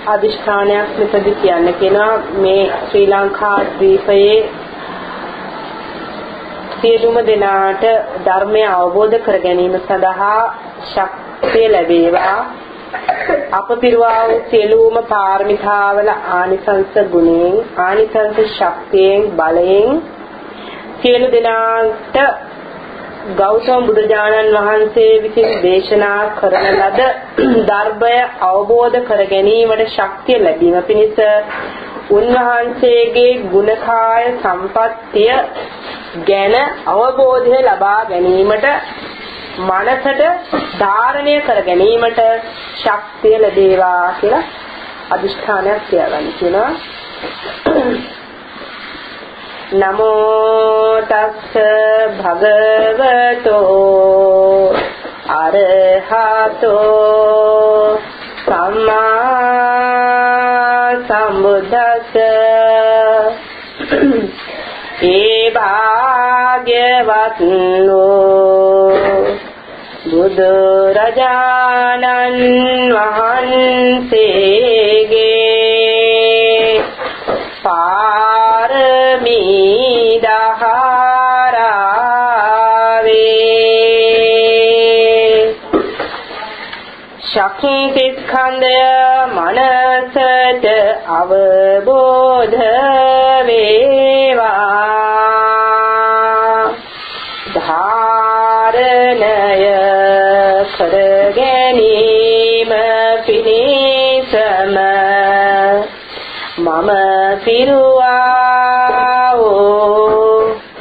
අදිෂ්ඨානයක් මෙතනදී කියන්න කියනවා මේ ශ්‍රී ලංකා ද්වීපයේ සියලුම දෙනාට ධර්මය අවබෝධ කර ගැනීම සඳහා ශක්තිය ලැබේවා. අප පිරුවා වූ සියලුම පාරමිතාවල ආනිසංස ගුණයෙන් ආනිසංස ශක්තියෙන් බලයෙන් සියලු දෙනාට ගෞතම බුදුජානන් වහන්සේ විසින් දේශනා කරන ලද ධර්මය අවබෝධ කර ගැනීමට ශක්තිය ලැබීම පිණිස උන්වහන්සේගේ ගුණකාය සම්පත්තිය ගැන අවබෝධය ලබා ගැනීමට මනසට ධාරණය කර ගැනීමට ශක්තිය ලැබේවා කියලා අදිෂ්ඨානයක් තියාගන්න කියනවා. නමෝ තස්ස භගවතෝ අරහතෝ සම්මා සම්බුද්දස්ස ඒ භාග්‍යවත්නෝ බුදුරජාණන් වහන්සේගේ පාරමී දහරාවේ ශක්ති ස්කන්ධය මනසට අවබෝධ වේවා ධාරණය කර ගැනීම පිණිසම මම පිරුවා වූ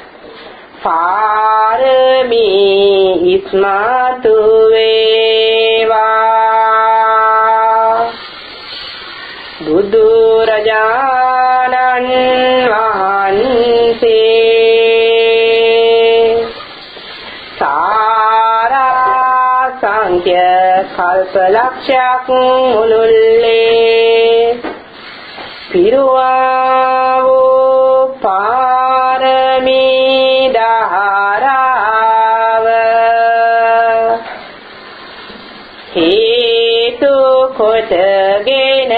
පාරමී ඉස්මතු වේවා බුදුරජාණන් වහන්සේ සාරා සංඛ්‍ය කල්පලක්ෂයක් මුළුල්ලේ පිරුවා වූ පාරමී දහරාව හේතු කොටගෙන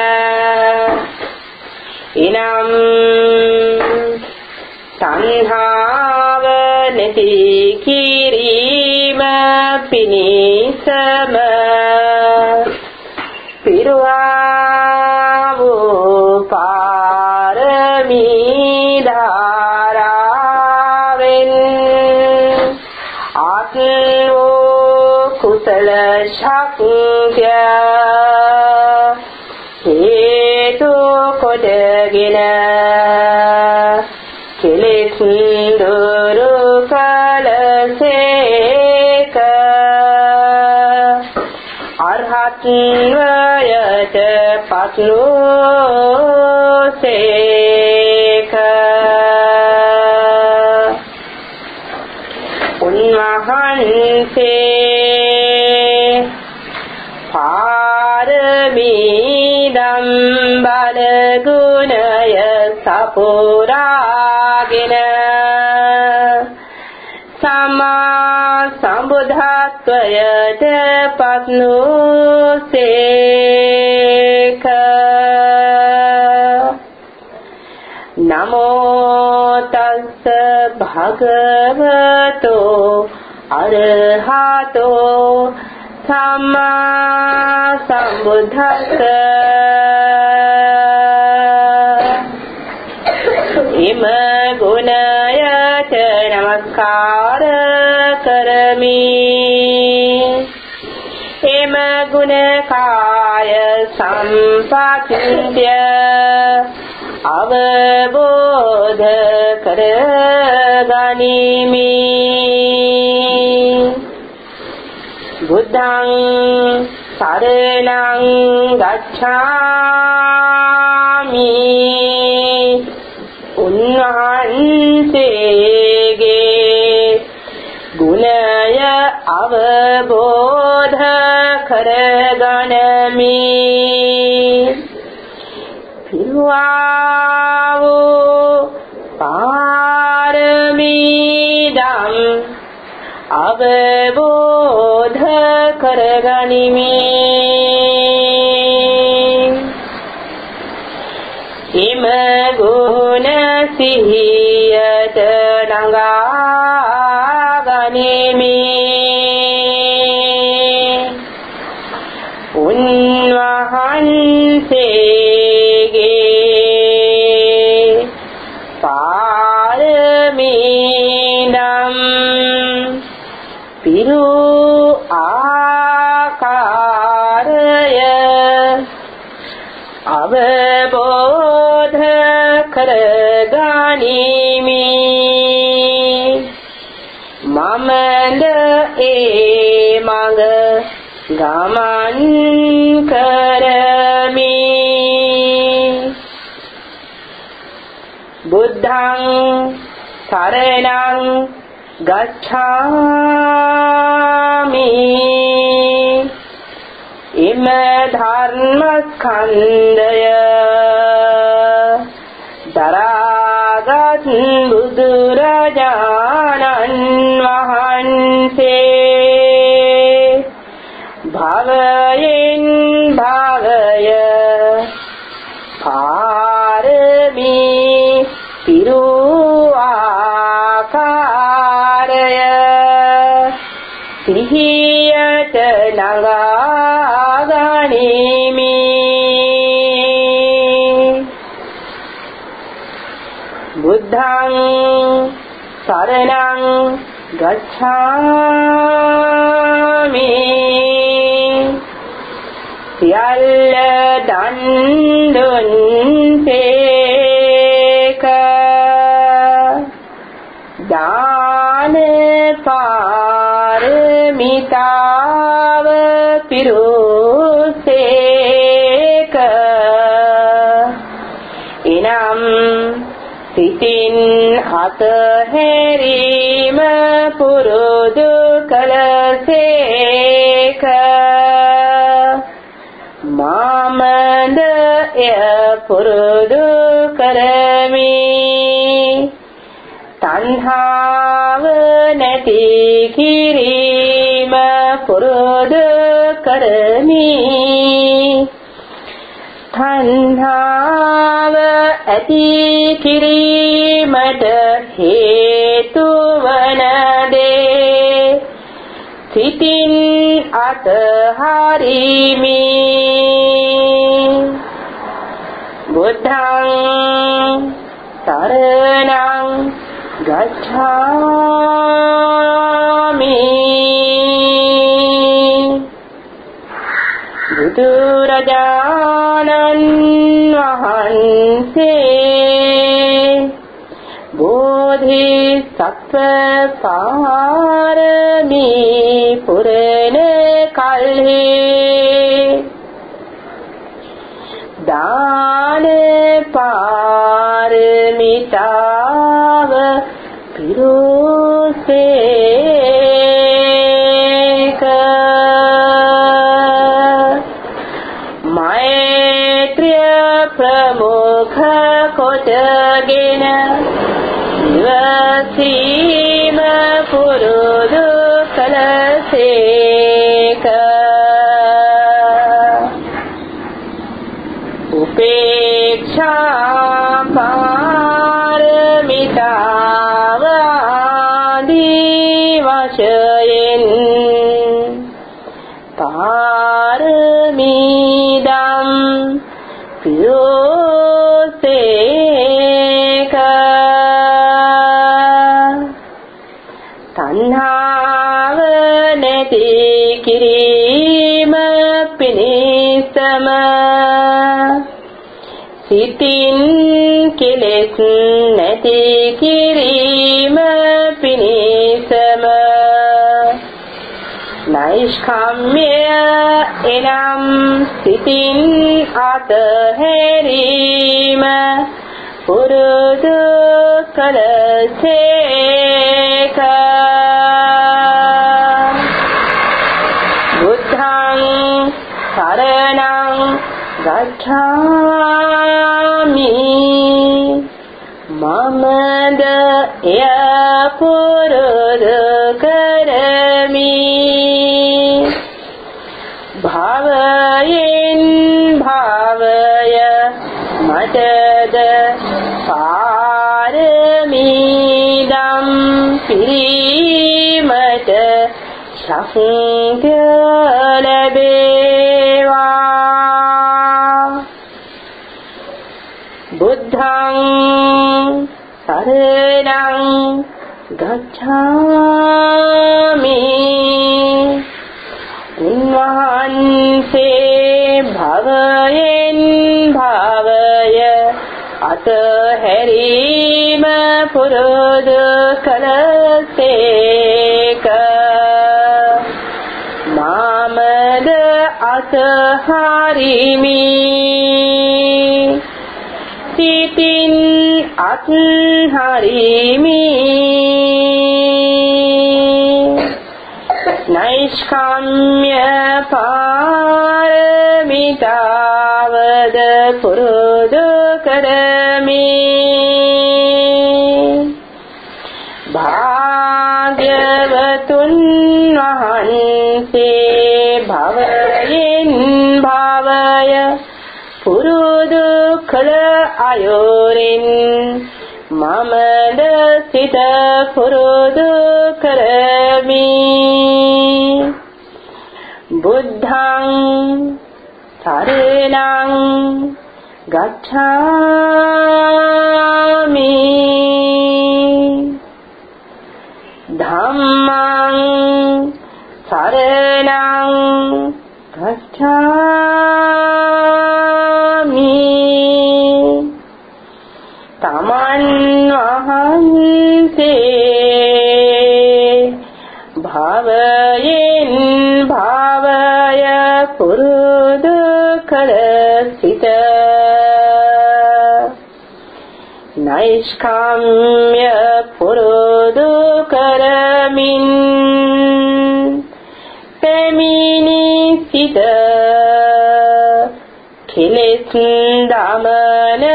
ඉනම් සංහාව නැති කිරීම පිණිසම පිරුවා වූ පාරමී ධාරාවෙන් ආත්මෝ කුසල ශක්තිය හේතු කොටගෙන කෙලෙස් දුරු කලසේක අරහත් වයට පත්නෝසේක උන්වහන්සේ පාරමී දම්බල ගුණය සපුරාගෙන සම්මා සම්බුද්ධත්වයට පත්නෝසේක නමෝ තස්ස භගවතෝ අරහතෝ සම්මා සම්බුද්දස්ස එම ගුණයට නමස්කාර කරමි එම ගුණකාය සම්පත්තිය අවබෝධ කර ගනිමි බුද්ධං සරණං ගච්ඡාමි උන්වහන්සේගේ ගුණය අවබෝධ කරගනිමි පිරුවා වූ පාරමී ධම් අවබෝධ කරගනිමි සිහියට නඟා ගනිමි උන්වහන්සේගේ පාරමීනම් පිරු ආකාරය අවබෝධ කරගනිමි මමද ඒ මඟ ගමන් කරමි බුද්ධං සරණං ගච්ඡාමි ඉම ධර්ම ස්කන්ධය දරාගත් බුදුරජාණන් වහන්සේ භවයෙන් භවය පාරමී පිරු ආකාරය සිහියට නඟා ගනිමි බුද්ධං සරණං ගච්ඡාමි සියල්ල දන් දුන් සේක දාන පාරමිතාව පිරුසේක එනම් සිතින් අතහැරීම පුරුදු කළසේක මමද එය පුරුදු කරමි තණ්හාව නැති කිරීම පුරුදු කරමි තණ්හාව ඇති කිරීමට හේතු වන දේ සිතින් අතහරිමි බුද්ධං සරණං ගච්ඡාමි බුදුරජාණන් වහන්සේ බෝධිසත්ව පාරමී පුරණ කල්හි දාන පාරමිතාව පිරුසේක මෛත්‍රිය ප්‍රමුඛ කොටගෙන ඉවසීම පුරුදු කළසේක උපේක්ෂා පාරමිතාව ආදී වශයෙන් පාරමීදම් පිරුසේක තණ්හාව නැති කිරීම පිණිසම සිතින් කෙලෙස් නැති කිරීම පිණිසම නෛෂ්ක්‍රම්‍ය එනම් සිතින් අතහැරීම පුරුදු කළසේක බුද්ධං සරණං ගච්ඡාමි මමද එය පුරුදු කරමි භවයෙන් භවය මටද පාර පාරමීදම් පිරීමට ශක්තිය ලැබේවා. බුද්ධං සරණං ගච්ඡාමි. උන්වහන්සේ භවයෙන් භවය අතහැරීම පුරුදු කළසේක. මාමද අතහරිමි. සිතින් අත්හරිමි. නෛෂ්කම්ම්‍ය පාරමිතාවද පුරුදු කරමි. භාග්‍යවතුන් වහන්සේ භවයෙන් භවය පුරුදු කළ අයුරින් මමද සිත පුරුදු කරමි. බුද්ධං සරණං ගච්ඡාමි. ධම්මං සරණං ගච්ඡාමි. තමන් වහන්සේ භවයෙන් භවය පුරුදු කළ සිත නෛෂ්කම්ම්‍ය පුරුදු කරමින් පැමිණි සිත කෙලෙස් දමනය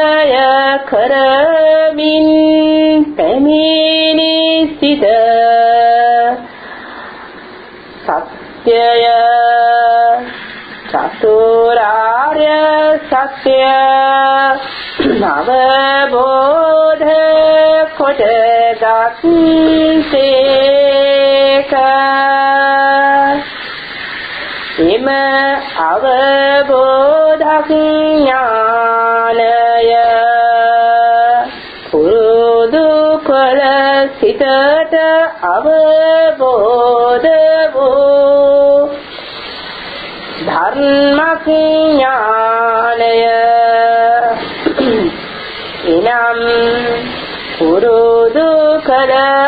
කරමින් පැමිණි සිත සත්‍යය චතුරාර්ය සත්‍ය අවබෝධ කොටගත්සේක. එම අවබෝධඥානය පුරුදු කළ සිතට අවබෝධ වූ ධර්මඥානය එනම් පුරුදු කළ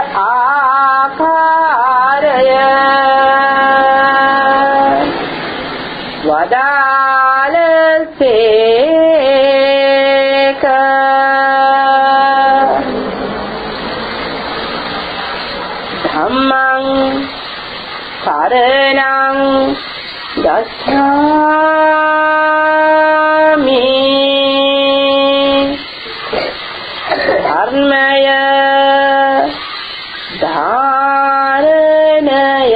ආකාරය වදාළසේක. ධම්මං සරණං ගච්ඡාමි. ධර්මය ධාරණය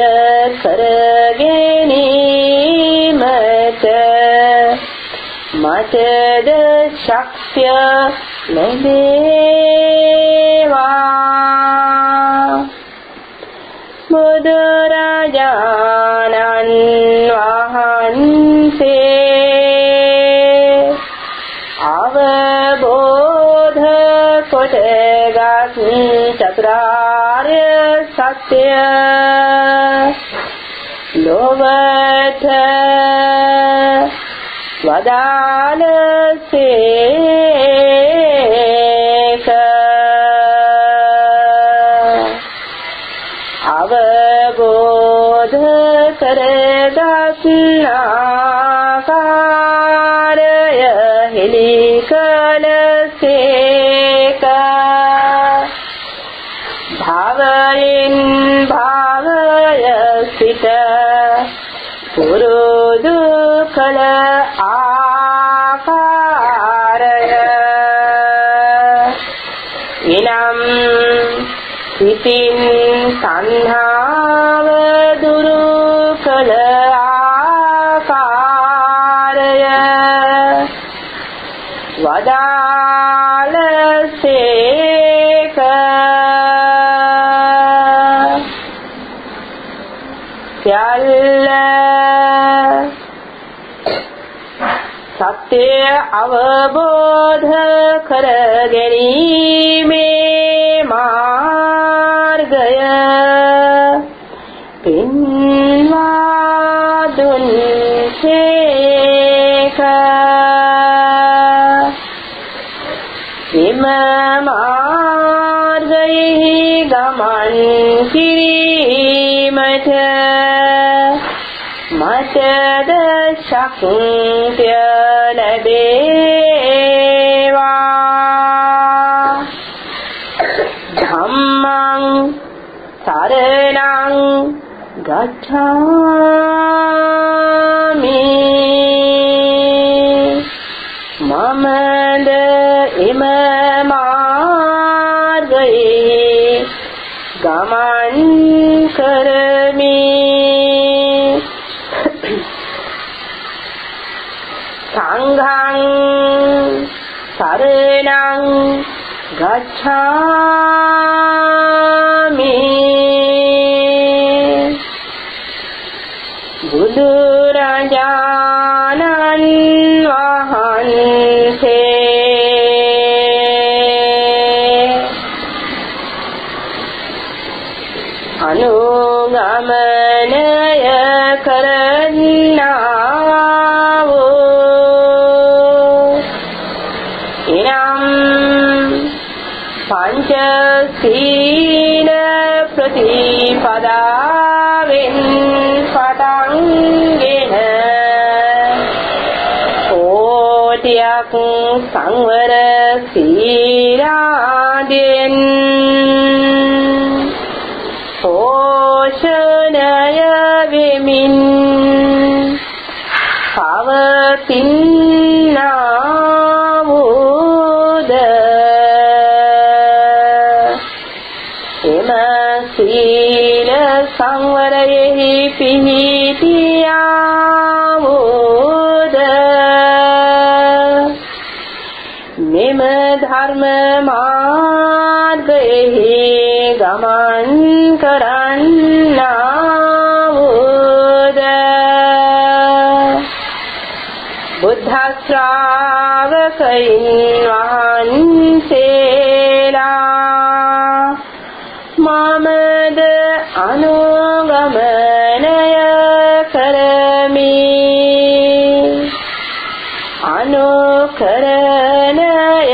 කරගැනීමට මටද ශක්තිය ලැබේවා. බුදුරජාණන් වහන්සේ අවබෝධ කොටගත් චතුරාර්ය සත්‍ය ලොවට වදාළසේක. අවබෝධ කරගත් ආකාරය හෙළි කළසේක. භවයෙන් භවය සිට පුරුදු කළ ආකාරය එනම් සිතින් සංහාව දුරු කළ ආකාරය වදාළසේක. සත්‍ය අවබෝධ කර ගැනීමේ මාර්ගය පෙන්වා දුන්සේක. එම මාර්ගයෙහි ගමන් කිරීමට මටද ශක්තිය ලැබේවා. ධම්මං සරණං ගච්ඡාමි. මමද එම මාර්ගයේ ගමන් කරමි. සංඝං සරණං ගච්ඡාමි. බුදුරජාණන් වහන්සේ අනුගමනය කරන්නා වූ එනම් පංචශීල ප්‍රතිපදාවෙන් පටන්ගෙන කෝටියක් සංවර සීලාදීන් පෝෂණය වෙමින් පවතිනා වූද එම සීල සංවරයෙහි පිහිටියා වූද මෙම ධර්ම මාර්ගයෙහි ගමන් කරන්නා වූද බුද්ධ ශ්‍රාවකයන් වහන්සේලා මමද අනුගමනය කරමි. අනුකරණය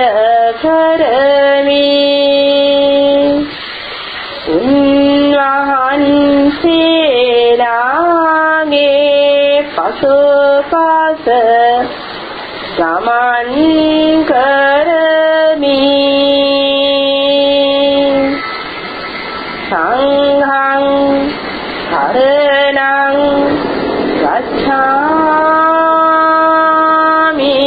කරමි. උන්වහන්සේලාගේ පසුපස ගමන් කරමි. සංඝං සරණං ගච්ඡාමි.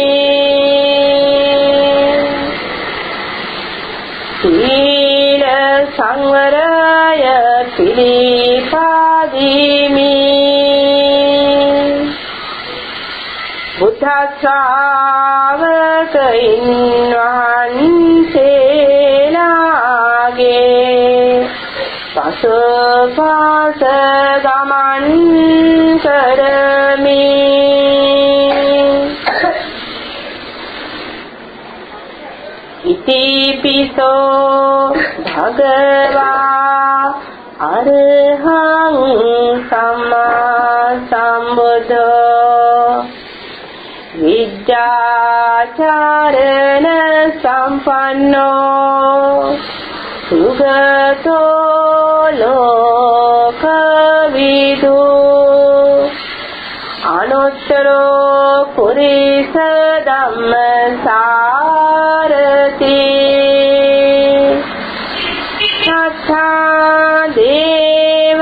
සීල සංවරය පිළිපදිමි. බුද්ධ ශ්‍රාවකයන් වහන්සේලාගේ පසුපස ගමන් කරමි. ඉතිපිසෝ භගවා අරහං සම්මා සම්බුද්ධෝ විද්‍යාචරණ සම්පන්නෝ සුගතෝ ලෝකවිදු අනුත්තරෝ පුරිස ධම්මසාරති සත්තා දේව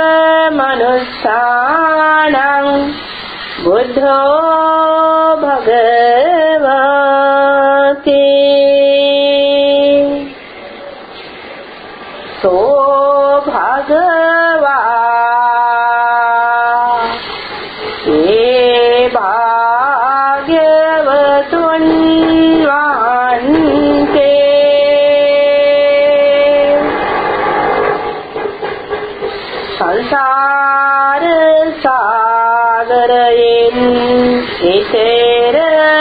මනුස්සානං බුද්ධෝ භගවති සෝ භගවා ඒ භාග්‍යවතුන් වහන්සේ සංසාර සාගරයෙන් ඊතර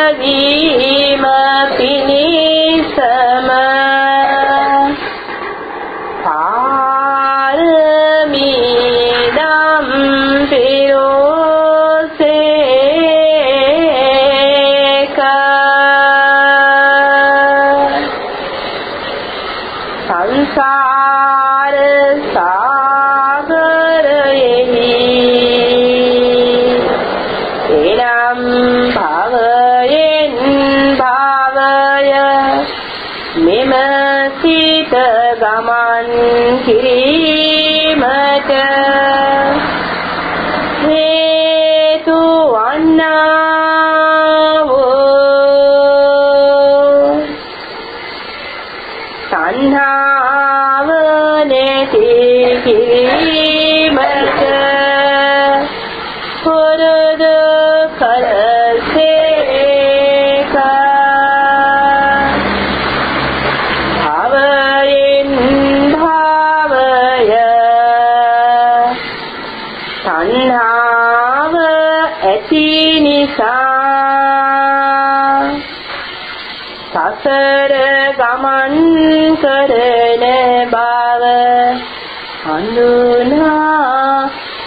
භවය මෙම සිත ගමන් කිරීමට හේතු වන්නා වූ තණ්හාව නැති කිරීමට පුරුදු කලසේක භවයෙන් භවය තණ්හාව ඇති නිසා සසර ගමන් කරන බව හඳුනා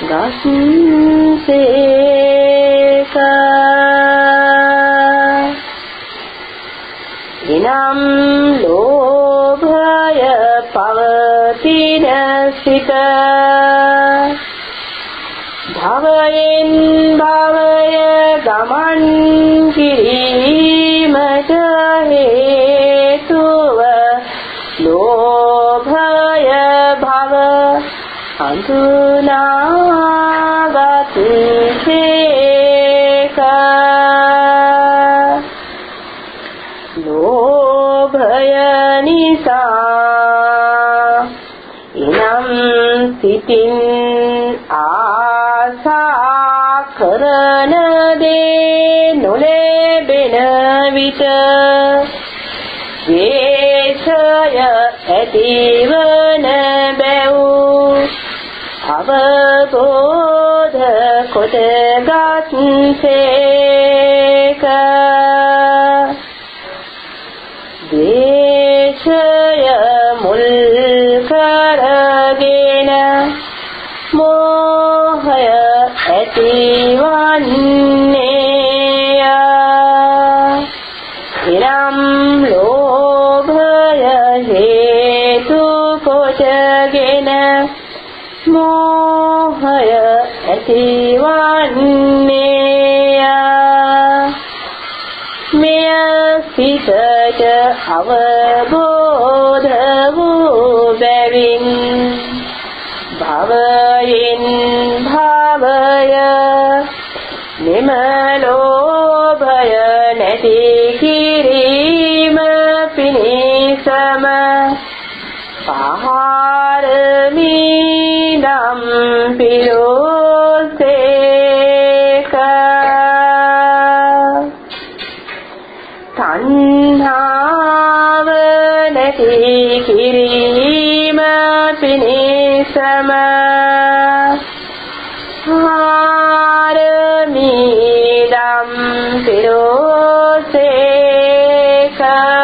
ගස්සේක එනම් ලෝභය පවතින සිත භවයෙන් භවය ගමන් කිරීමට හේතුව ලෝභය භව හඳුනාගත් සේක ලෝභය නිසා එනම් සිතින් ආසා කරන දේ නොලැබෙන විට ද්වේෂය ඇතිවන බැව් අවබෝධ කොටගත් සේක ද්වේෂය මුල් කරගෙන මෝහය ඇතිවන්නේය එනම් ලෝභය හේතු කොටගෙන මෝහය ඇතිවන්නේය මෙය සිතට අවබෝධ වූ බැවින් භවයෙන් භවය මෙම ලෝභය නැති කිරීම පිණිසම පාරමී නම් පිරෝසේක තණ්හාව නැති කිරීම පිණිසම පාරමී නම් පිරෝසේක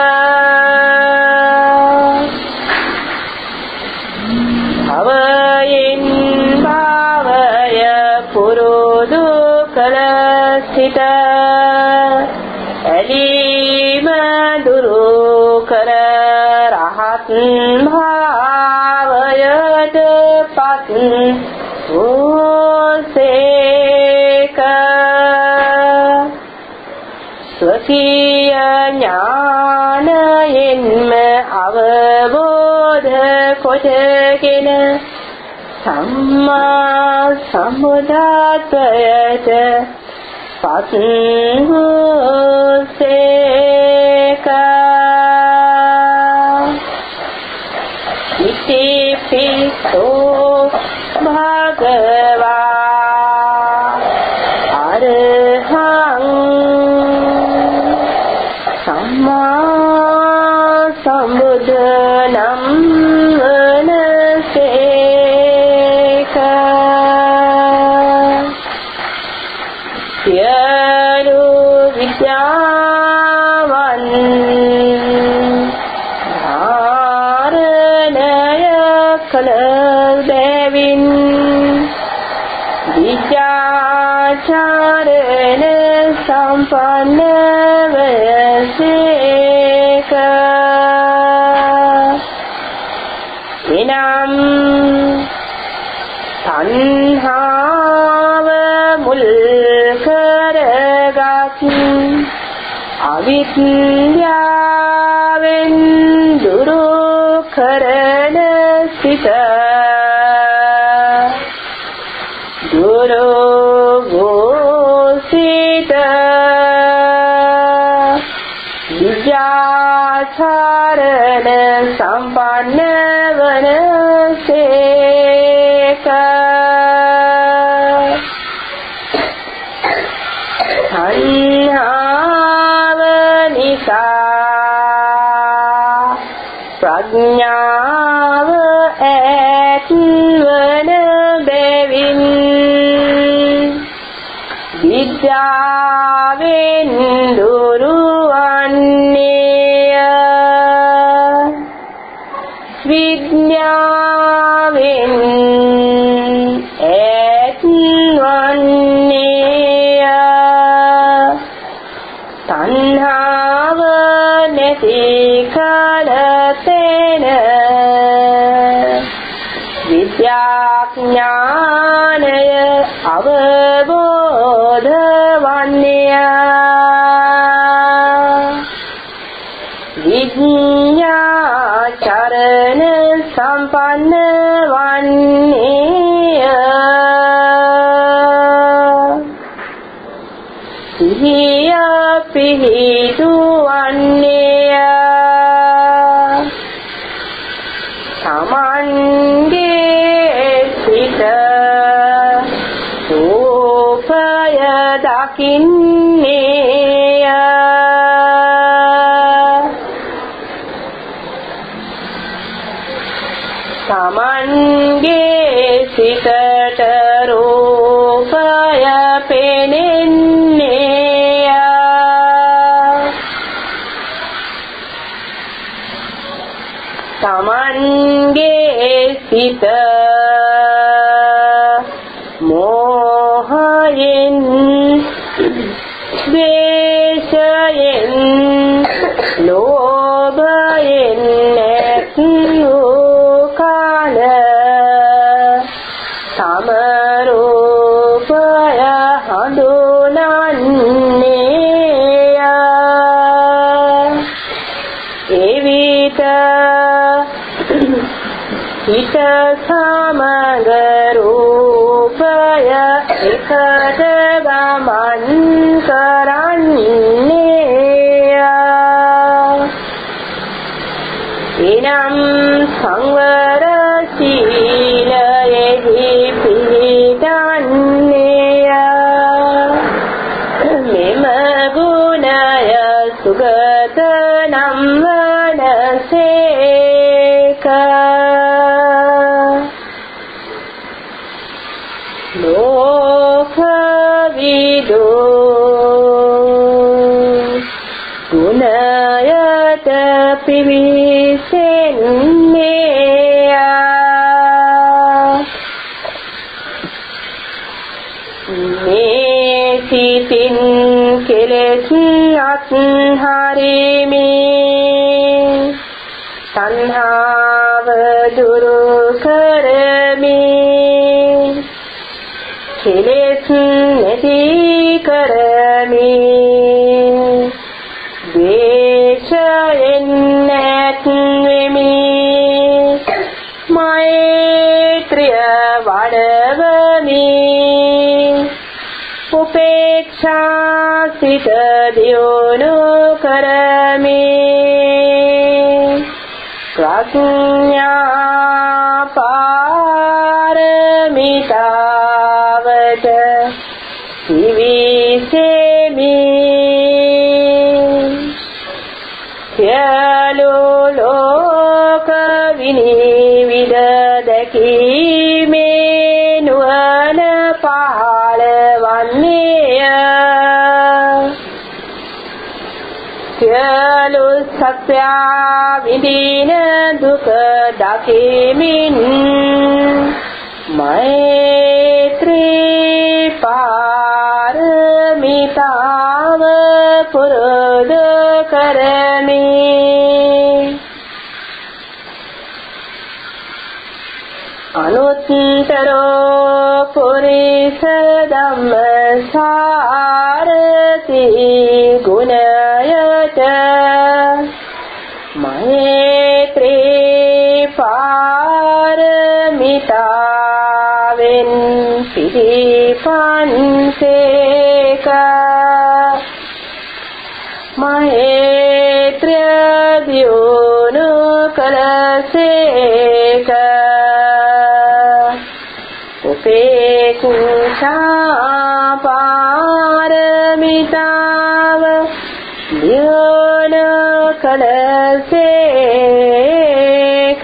භවයෙන් භවය පුරුදු කළ සිත ඇලීම දුරු කර රහත් භාවයට පත් වූසේක ස්වකීය ඥානයෙන්ම අවබෝධ කොටගෙන සම්මා සම්බුද්ධත්වයට පත් වූසේක ඉතිපිසෝ භගවා අරහං සම්මා සම්බුද්ධ නම් වනසේක සියලු විද්‍යාවන් කළ බැවින් විචාචරණ සම්පන්න වයසේක එනම් තණ්හාව මුල් කරගත් විද්‍යාවෙන් දුරු කරන සිත දුරු වූ සිත විද්‍යාචරණ සම්පන්න වන සේක තණ්හාව නිසා ප්‍රඥාව ඇතිවන බැවින් විද්‍යාවෙන් දුරු වන්නේය විද්‍යාවෙන් ඇතිවන්නේය තණ්හාව නැති කලතෙන විද්‍යාඥානය අවබෝධ වන්නේය විද්‍යාචරණ සම්පන්න වන්නේය සිහිය පිහිටුවන්නේය තමන්ගේ සිත රූපය දකින්නේය තමන්ගේ සිතට රූපය පෙනෙන්නේය තමන්ගේ සිත මෝහයෙන් ද්වේෂයෙන් ලෝභයෙන් නැතිවූ කාල තම රූපය හඳුනන්නේය එවිට හිත සමග රූපය එකට ගමන් කරන්නේය එනම් සංවර සීලයෙහි පිහිටන්නේය මෙම ගුණය සුගත නම් වනසේක ලෝකවිදු ගුණයට පිවිසෙන්නේය මේ සිතින් කෙලෙස් අත්හරිමින් තණ්හාව දුරු කරමින් කෙලෙස් නැති කරමින් ද්වේෂයෙන් නැත්වෙමින් මෛත්‍රිය වඩවමින් උපේක්ෂා සිත දියුණු කරමින් ප්‍රඥා පාරමිතාවට පිවිසෙමින් සියලු ලෝක විනිවිද දැකීමේ නුවණ පහළවන්නේය සියලු සත්‍යා විඳින දුක දකිමින් මෛත්‍රී පාරමිතාව පුරුදු කරමින් අනුත්තරෝ පුරිස ධම්ම සාරති ගුණයට මෛත්‍රී පාරමිතාවෙන් පිරිපන්සේක මෛත්‍රිය දියුණු කළසේක උපේක්ෂා පාරමිතාව දියුණු කළසේක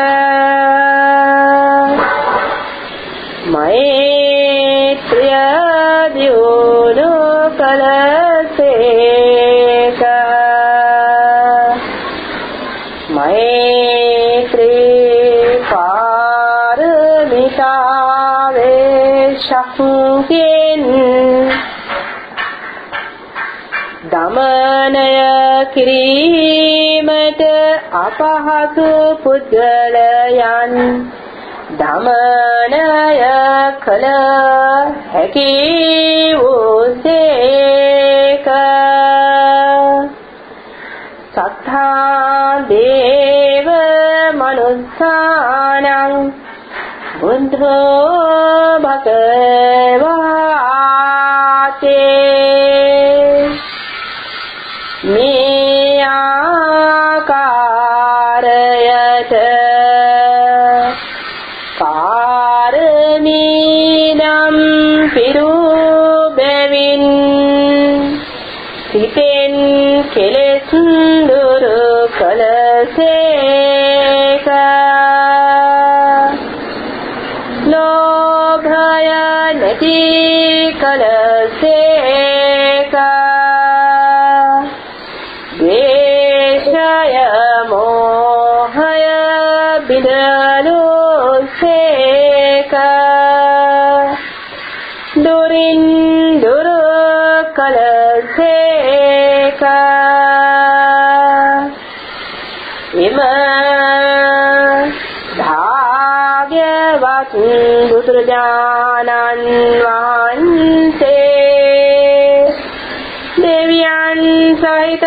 මෛත්‍රිය දියුණු කළසේක මෛත්‍රී පාරමිතාවේ ශක්තියෙන් දමනය කිරීමට අපහසු පුද්ගලයන් දමනය කළ හැකි වූසේක සත්තා දේව මනුස්සානං බුද්ධෝ භගවාතේ මේ ආකාරයට කාරණීනම් පිරූ බැවින් සිතෙන් කෙලෙස් දුරු කළසේක ලෝභය නැති කළසේක ද්වේෂය මෝහය බිඳලුසේක දුරින් දුරු කළසේක එම භාග්‍යවත් බුදුරජාණන් වහන්සේ දෙවියන් සහිත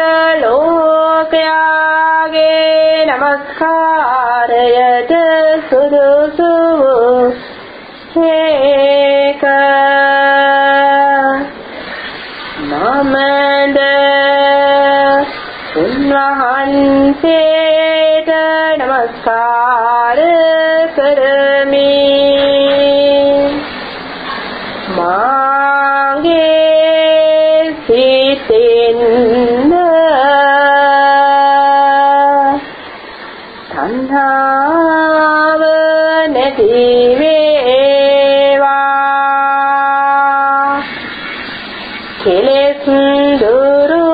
ලෝකයාගේ නමස්කාරයට සුදුසු සේක නමද උන්වහන්සේට නමස්කාර කරමි මාගේ සිතෙන් තණ්හාව නැති වේවා කෙලෙස් දුරු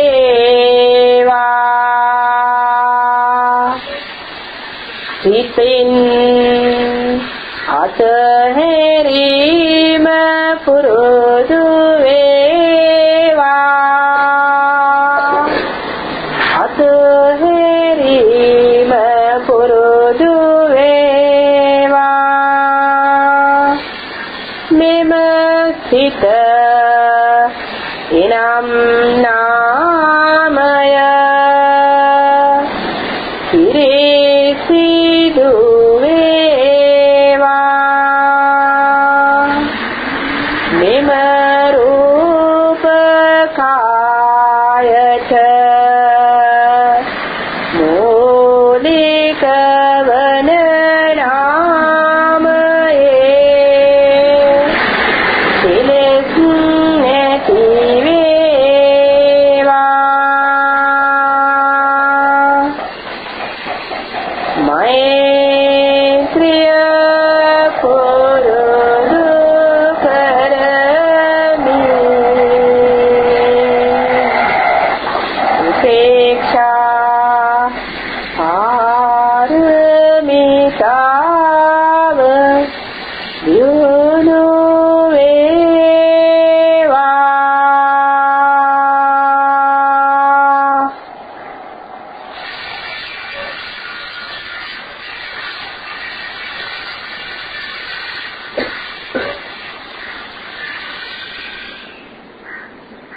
වේවා සිතින් අතහැරීම පුරුදු වේවා අතහැරීම පුරුදු වේවා මෙම සිත